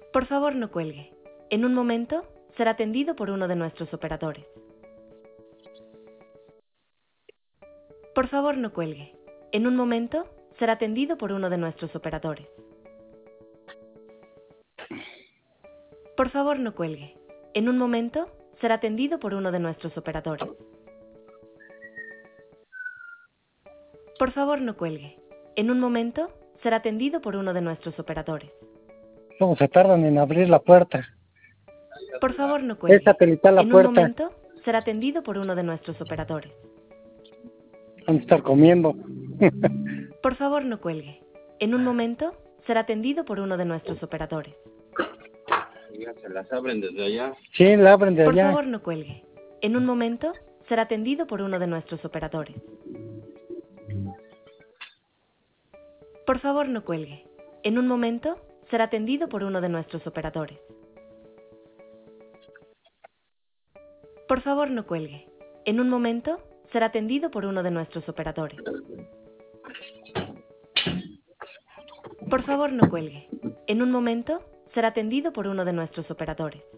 Por favor, no cuelgue. En un momento, será atendido por uno de nuestros operadores. Por favor, no cuelgue. En un momento, será atendido por uno de nuestros operadores. Por favor, no cuelgue. En un momento, será atendido por uno de nuestros operadores. Por favor, no cuelgue. En un momento, será atendido por uno de nuestros operadores. ¿Cómo se tardan en abrir la puerta? Por favor, no Es cuelgue. satelital la En un puerta. momento, será atendido por uno de nuestros operadores. Van a estar comiendo. Por favor, no cuelgue. En un momento, será atendido por uno de nuestros operadores. Ya se las abren desde allá. Sí, la abren de Por allá. favor, no cuelgue. En un momento, será atendido por uno de nuestros operadores. Por favor, no cuelgue. En un momento, será atendido por uno de nuestros operadores. Por favor, no cuelgue. En un momento, será atendido por uno de nuestros operadores. Por favor, no cuelgue. En un momento, será atendido por uno de nuestros operadores.